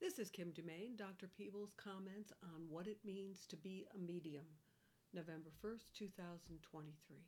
This is Kim Dumaine, Dr. Peebles' comments on what it means to be a medium, November 1st, 2023.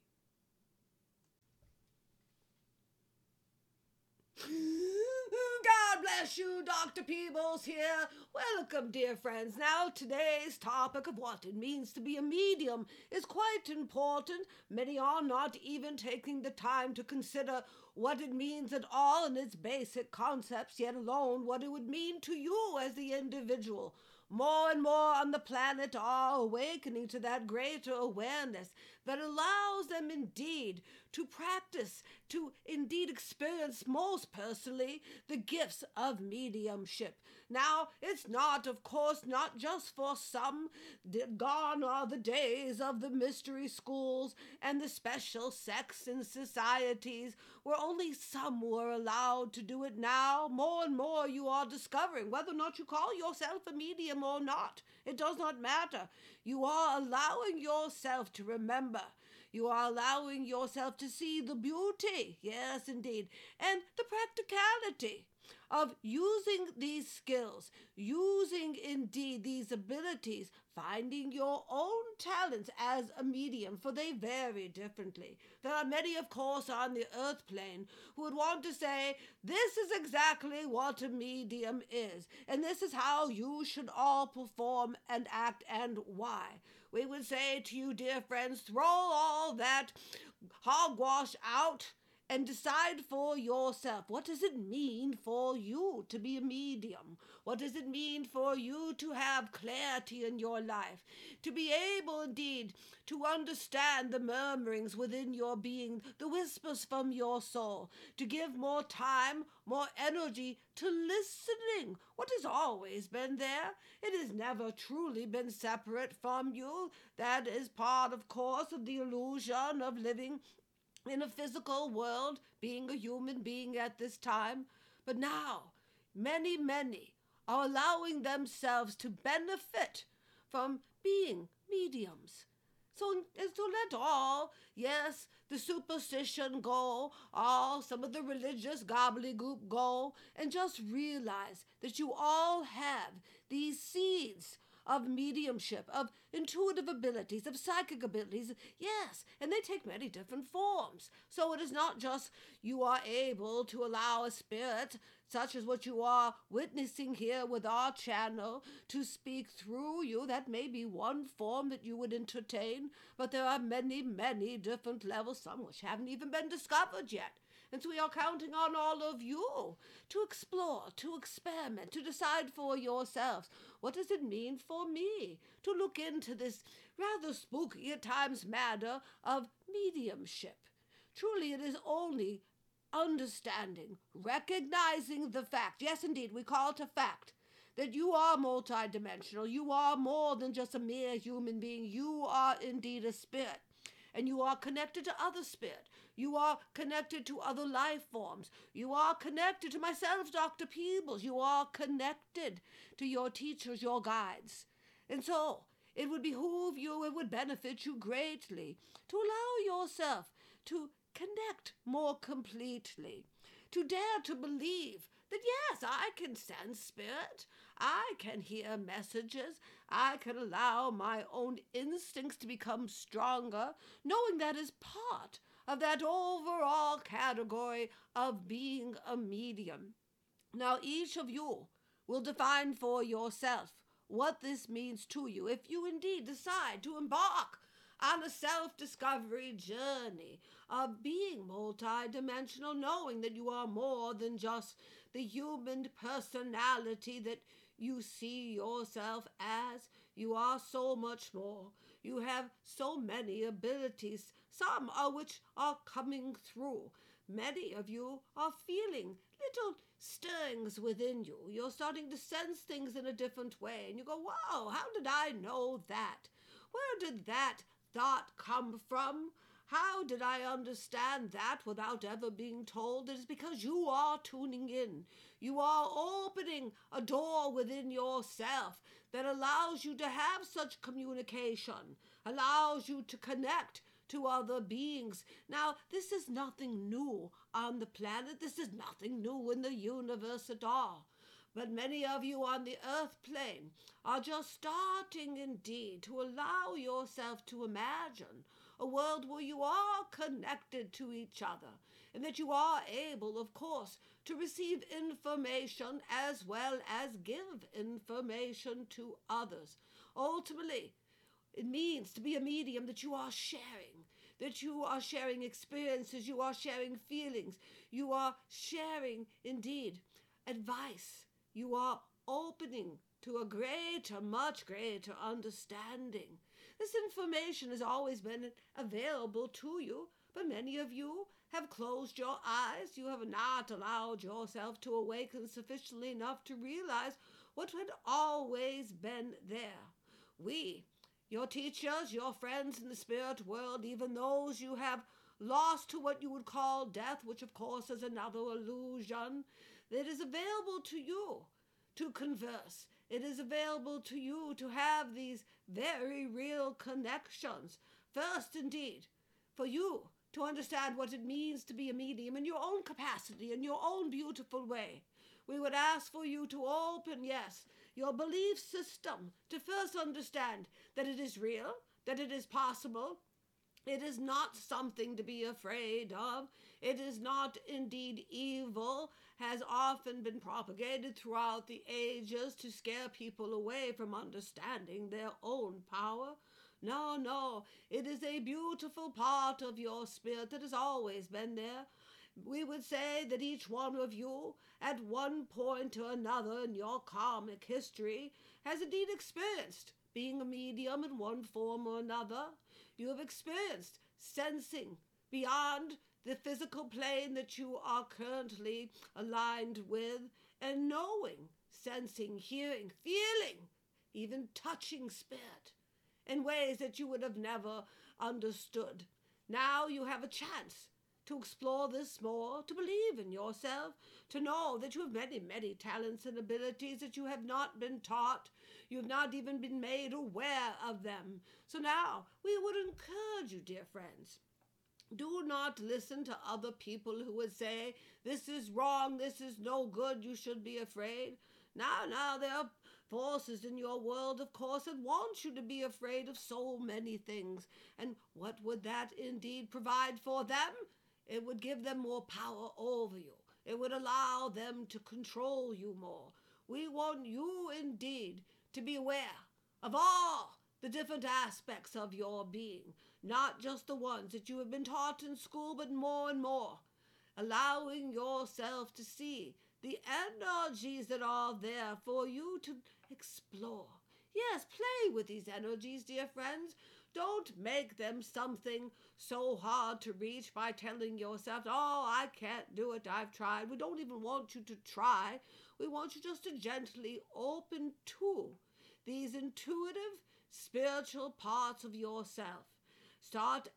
God bless you, Dr. Peebles here. Welcome, dear friends. Now, today's topic of what it means to be a medium is quite important. Many are not even taking the time to consider what it means at all in its basic concepts, yet alone what it would mean to you as the individual. More and more on the planet are awakening to that greater awareness that allows them indeed to practice, to indeed experience most personally the gifts of mediumship. Now, it's not, of course, not just for some. Gone are the days of the mystery schools and the special sects and societies where only some were allowed to do it. Now, more and more you are discovering whether or not you call yourself a medium or not. It does not matter. You are allowing yourself to remember. You are allowing yourself to see the beauty, yes, indeed, and the practicality of using these skills, using indeed these abilities, finding your own talents as a medium, for they vary differently. There are many, of course, on the earth plane who would want to say, this is exactly what a medium is, and this is how you should all perform and act and why. We would say to you, dear friends, throw all that hogwash out and decide for yourself. What does it mean for you to be a medium? What does it mean for you to have clarity in your life? To be able indeed to understand the murmurings within your being, the whispers from your soul, to give more time, more energy to listening. What has always been there? It has never truly been separate from you. That is part, of course, of the illusion of living in a physical world, being a human being at this time. But now, many are allowing themselves to benefit from being mediums. So let all, yes, the superstition go, all some of the religious gobbledygook go, and just realize that you all have these seeds of mediumship, of intuitive abilities, of psychic abilities, yes, and they take many different forms. So it is not just you are able to allow a spirit, such as what you are witnessing here with our channel, to speak through you. That may be one form that you would entertain, but there are many different levels, some which haven't even been discovered yet. And so we are counting on all of you to explore, to experiment, to decide for yourselves, what does it mean for me to look into this rather spooky at times matter of mediumship? Truly, it is only understanding, recognizing the fact, yes, indeed, we call it a fact, that you are multidimensional. You are more than just a mere human being. You are indeed a spirit. And you are connected to other spirit. You are connected to other life forms. You are connected to myself, Dr. Peebles. You are connected to your teachers, your guides. And so, it would behoove you, it would benefit you greatly to allow yourself to connect more completely, to dare to believe that yes, I can sense spirit, I can hear messages, I can allow my own instincts to become stronger, knowing that is part of that overall category of being a medium. Now, each of you will define for yourself what this means to you if you indeed decide to embark on a self-discovery journey of being multidimensional, knowing that you are more than just the human personality that you see yourself as. You are so much more. You have so many abilities, some of which are coming through. Many of you are feeling little stirrings within you. You're starting to sense things in a different way, and you go, wow, how did I know that? Where did that thought come from? How did I understand that without ever being told? It is because you are tuning in. You are opening a door within yourself that allows you to have such communication, allows you to connect to other beings. Now, this is nothing new on the planet. This is nothing new in the universe at all. But many of you on the earth plane are just starting indeed to allow yourself to imagine a world where you are connected to each other and that you are able, of course, to receive information as well as give information to others. Ultimately, it means to be a medium that you are sharing experiences, you are sharing feelings, you are sharing indeed advice, you are opening to a greater, much greater understanding. This information has always been available to you, but many of you have closed your eyes. You have not allowed yourself to awaken sufficiently enough to realize what had always been there. We, your teachers, your friends in the spirit world, even those you have lost to what you would call death, which of course is another illusion, that is available to you to converse. It is available to you to have these very real connections. First, indeed, for you to understand what it means to be a medium in your own capacity, in your own beautiful way. We would ask for you to open, yes, your belief system, to first understand that it is real, that it is possible. It is not something to be afraid of. It is not indeed evil, has often been propagated throughout the ages to scare people away from understanding their own power. No, no, it is a beautiful part of your spirit that has always been there. We would say that each one of you, at one point or another in your karmic history, has indeed experienced being a medium in one form or another. You have experienced sensing beyond the physical plane that you are currently aligned with, and knowing, sensing, hearing, feeling, even touching spirit in ways that you would have never understood. Now you have a chance to explore this more, to believe in yourself, to know that you have many, many talents and abilities that you have not been taught. You have not even been made aware of them. So now we would encourage you, dear friends, do not listen to other people who would say, this is wrong, this is no good, you should be afraid. Now, there are forces in your world, of course, that want you to be afraid of so many things. And what would that indeed provide for them? It would give them more power over you. It would allow them to control you more. We want you indeed to be aware of all the different aspects of your being, not just the ones that you have been taught in school, but more and more, allowing yourself to see the energies that are there for you to explore. Yes, play with these energies, dear friends. Don't make them something so hard to reach by telling yourself, oh, I can't do it, I've tried. We don't even want you to try. We want you just to gently open to these intuitive, spiritual parts of yourself. Start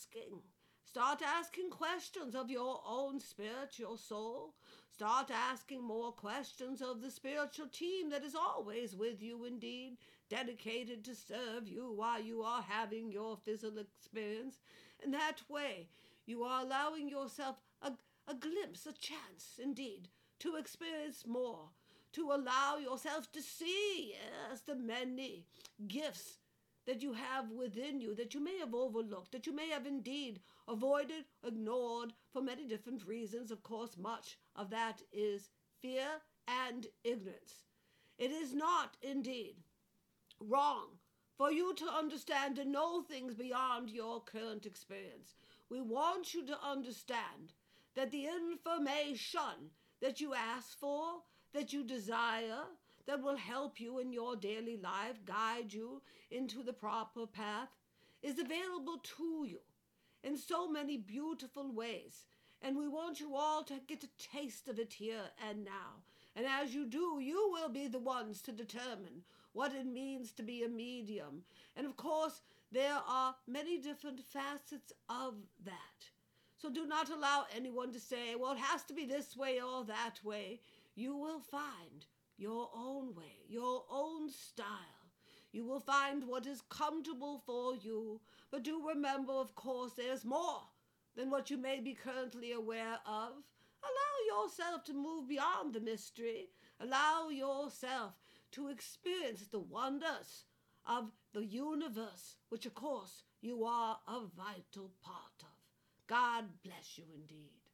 asking questions of your own spirit, your soul. Start asking more questions of the spiritual team that is always with you indeed, dedicated to serve you while you are having your physical experience. In that way, you are allowing yourself a glimpse, a chance indeed, to experience more, to allow yourself to see, yes, the many gifts that you have within you, that you may have overlooked, that you may have indeed avoided, ignored for many different reasons. Of course, much of that is fear and ignorance. It is not indeed wrong for you to understand and know things beyond your current experience. We want you to understand that the information that you ask for, that you desire, that will help you in your daily life, guide you into the proper path, is available to you in so many beautiful ways. And we want you all to get a taste of it here and now. And as you do, you will be the ones to determine what it means to be a medium. And of course, there are many different facets of that. So do not allow anyone to say, well, it has to be this way or that way. You will find your own way, your own style. You will find what is comfortable for you. But do remember, of course, there's more than what you may be currently aware of. Allow yourself to move beyond the mystery. Allow yourself to experience the wonders of the universe, which, of course, you are a vital part of. God bless you indeed.